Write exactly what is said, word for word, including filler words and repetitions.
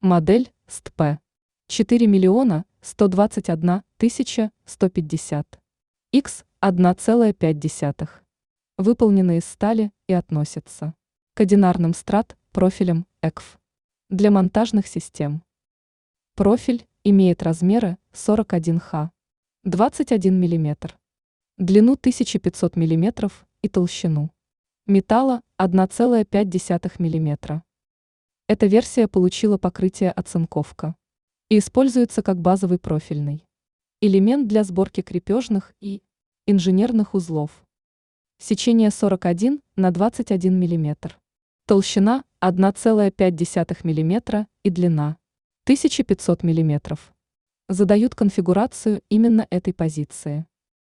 Модель эс тэ пэ четыре миллиона сто двадцать одна тысяча сто пятьдесят икс одна целая пять десятых. Выполнены из стали и относятся к одинарным страт-профилям и си эф для монтажных систем. Профиль имеет размеры сорок один ха, двадцать один миллиметр, длину тысяча пятьсот миллиметров и толщину металла одна целая пять десятых миллиметра. Эта версия получила покрытие оцинковка и используется как базовый профильный элемент для сборки крепежных и инженерных узлов. Сечение сорок один на двадцать один миллиметр. Толщина одна целая пять десятых миллиметра и длина тысяча пятьсот миллиметров. Задают конфигурацию именно этой позиции.